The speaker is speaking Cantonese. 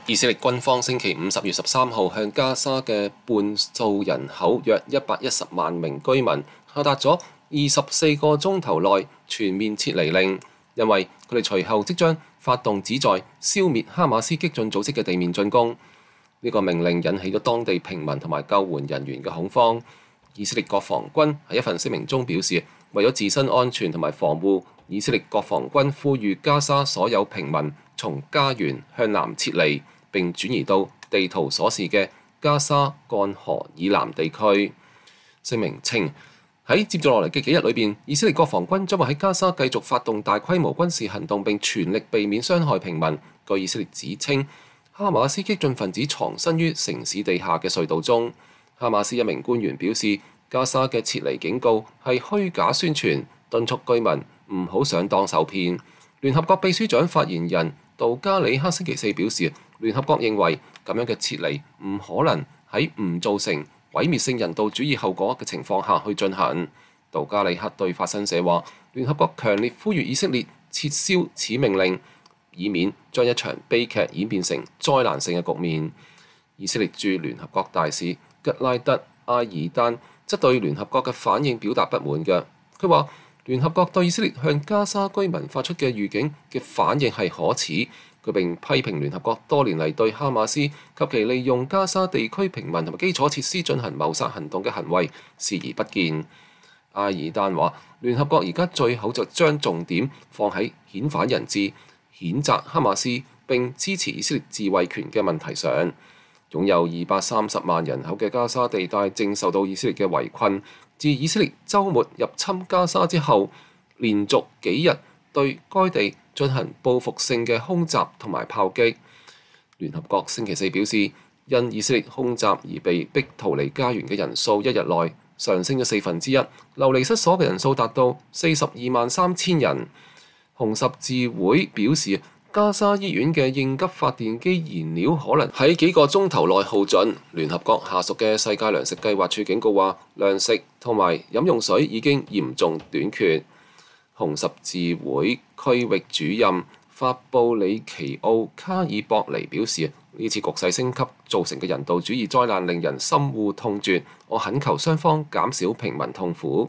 以色列軍方星期五10月13號向加沙嘅半數人口約110萬名居民下達咗24個鐘頭內全面撤離令，因為佢哋隨後即將發動旨在消滅哈馬斯激進組織嘅地面進攻。呢個命令引起咗當地平民同埋救援人員嘅恐慌。以色列國防軍喺一份聲明中表示，為咗自身安全同埋防護，以色列國防軍呼籲加沙所有平民從家園向南撤離，並轉移到地圖所示嘅加沙幹河以南地區。聲明稱，喺接住落嚟嘅幾日裏邊，以色列國防軍將會喺加沙繼續發動大規模軍事行動，並全力避免傷害平民。據以色列指稱，哈馬斯激進分子藏身於城市地下嘅隧道中。哈馬斯一名官員表示，加沙嘅撤離警告係虛假宣傳，敦促居民唔好上當受騙。聯合國秘書長發言人杜加里克星期四表示，聯合國認為咁樣嘅撤離唔可能喺唔造成毀滅性人道主義後果嘅情況下去進行。杜加里克對法新社話，聯合國強烈呼籲以色列撤銷此命令，以免將一場悲劇演變成災難性嘅局面。以色列駐聯合國大使吉拉德·阿爾丹則對聯合國嘅反應表達不滿嘅。佢話，聯合國對以色列向加沙居民發出嘅預警嘅反應係可恥。佢並批評聯合國多年嚟對哈馬斯及其利用加沙地區平民同埋基礎設施進行謀殺行動嘅行為視而不見。阿爾丹話，聯合國而家最好就將重點放喺遣返人質、譴責哈馬斯並支持以色列自衛權嘅問題上。擁有230萬人口嘅加沙地帶正受到以色列嘅圍困。自以色列週末入侵加沙之後，連續幾日對該地進行報復性嘅空襲同埋炮擊。聯合國星期四表示，因以色列空襲而被逼逃離家園嘅人數一日內上升咗1/4，流離失所嘅人數達到423000人。紅十字會表示，加沙醫院嘅應急發電機燃料可能喺幾個鐘頭內耗盡。聯合國下屬嘅世界糧食計劃處警告話，糧食同埋飲用水已經嚴重短缺。紅十字會區域主任法布里奇奧·卡爾博尼表示，呢次局勢升級造成嘅人道主義災難令人深惡痛絕，我懇求雙方減少平民痛苦。